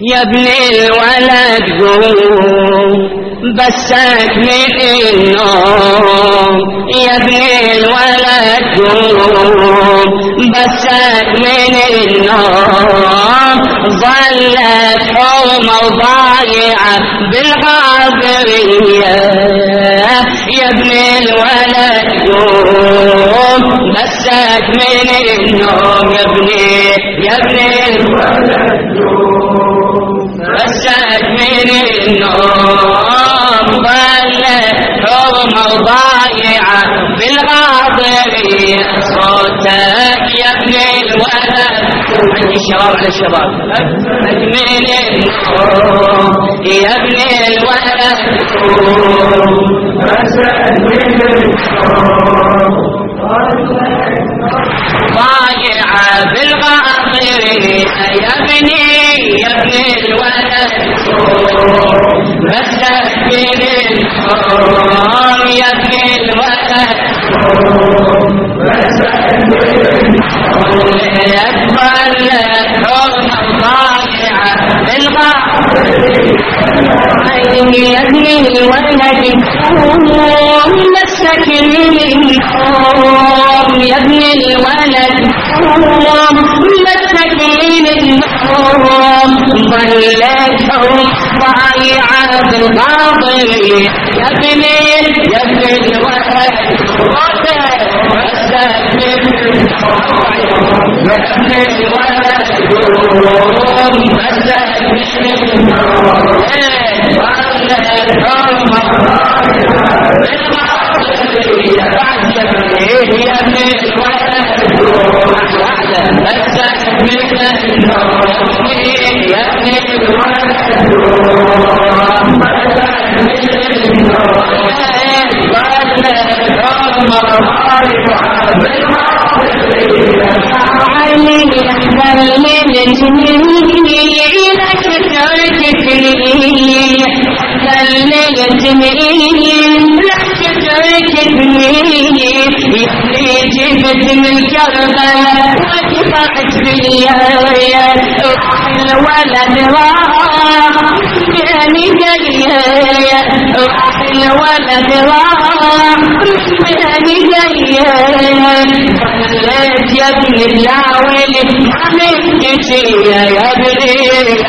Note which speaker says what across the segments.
Speaker 1: يا ابن الولد قوم بسك من النوم، يا ابن الولد قوم بسك من النوم، ظلت حومة وضايعة بالغابرية، يا ابن الولد قوم بسك من النوم، يا ابن الولد بسك من النوم، ظلت حومة وضايعة بالغاضرية، صوتك يا ابن الولد عندي الشباب على الشباب من النوم، يا ابن الولد بسك من النوم، ضايعة بالغاضرية، يا ابن الولد بسك من النوم، يا ابن الولد بسك من النوم، ظلت حومة ضايعة بالغاضرية، يا ابن الولد قوم بسك من النوم، يا ابن الولد قوم بسك من النوم، ظلت حومة ضايعة بالغاضرية، يا ابن الولد بسك من النوم، يا ابن الولد قوم بسك من النوم، ظلت حومة ضايعة بالغاضرية، يا ابن الولد بسك من النوم، يا ابن الولد جبت من كربلاء وقطعت باليايا، الولد راح يعني جايا، الولد راح يعني جايا، ظلت يا ابن العويل عملت شي، يا ابن الولد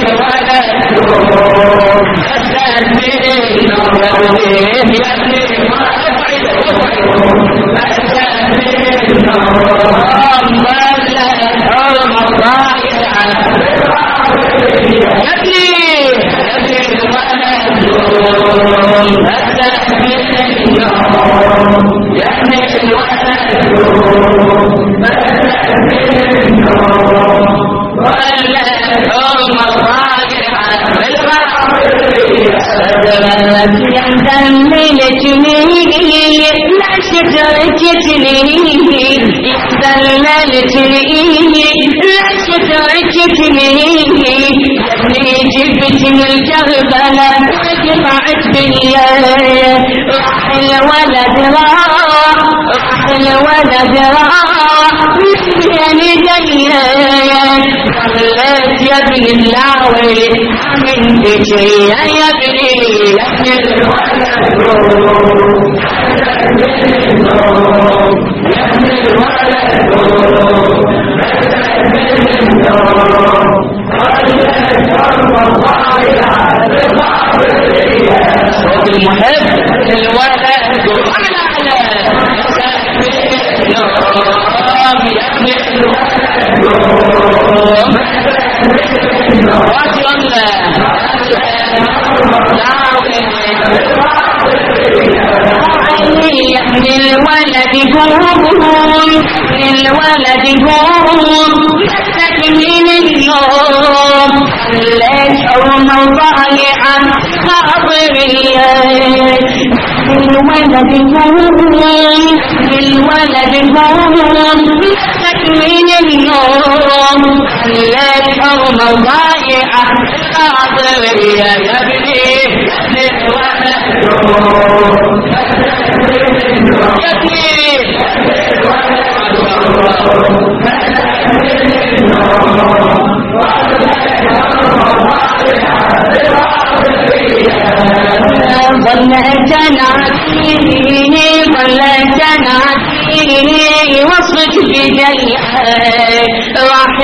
Speaker 1: بسك من النوم، يا ابن جبت من كربلاء وقطعت باليايا، الولد راح الولد راح يعني جايا، ظلت يا ابن العويل عملت شي، يا ابن الولد صوت المحب الولد على يا ابن الولد قوم، الولد قوم بسك من النوم، ظلت حومة ضايعة خاطرية، الولد قوم الولد قوم بسك من النوم، ظلت حومة ضايعة خاطرية، يا ابن الولد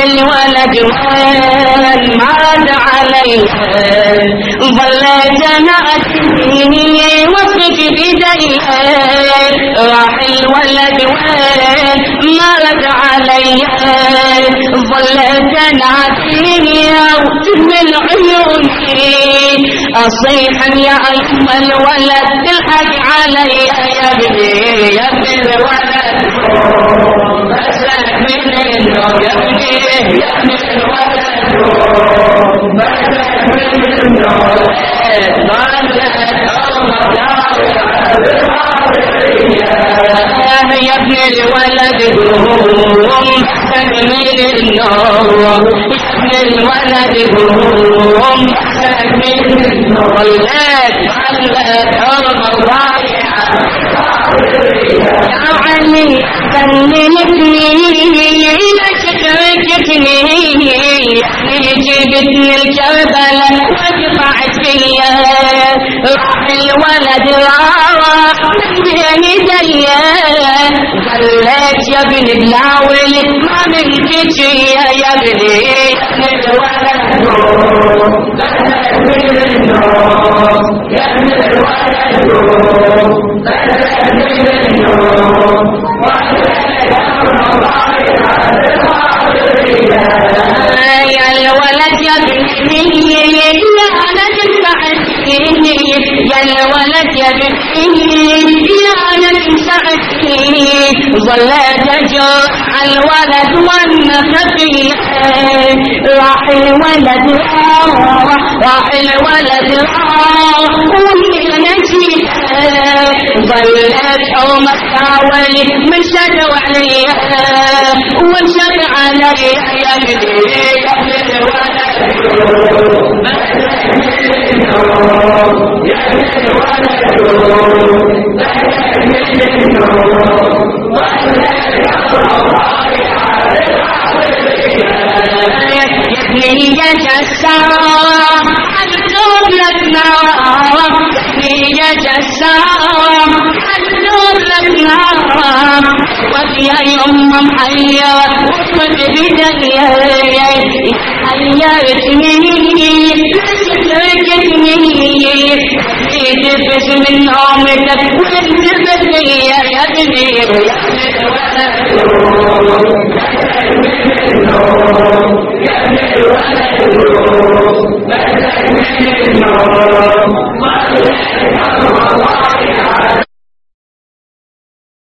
Speaker 1: الولد وين مات عليها ظليت انا اتيني وفك بديها راح الولد وين مات عليها ظليت انا اتيني وتهمل عيوني اصيح يا ام الولد تلحق علي يا ابني يا ابن الولد بسك من النور يا ابني يا ابن الولد بسك من النور يا ابن الولد قوم بسك من النور يا ابن الولد قوم بسك من النور ولد حرم الضايعة يا علي سلمتني إلى شكرتني جبتني الكربلة وقطعت فيا راح الولد راح من يديا ظليت يا ابن اللاول ما من كتيا يا ابني يا ابن الولد يا ابن الولد يا الولد يا بنتي يا انا تنفعني يا الولد يا بنتي يا انا تنفعني ظلت اجر على الولد والنفقي راح الولد راح الولد واللي نجيت ظلت حومة حاولت من شد عليها وانشد عليها يا ابني يا ابن الولد يا ابن ابني يا جسام حنور لك نار ابني يا جسام حنور لك نار ويا يوم محير وقت بدنيا حيرتني لسكرتني تفس من عمرك وانت بدنيا يا ابني يا ابن الولد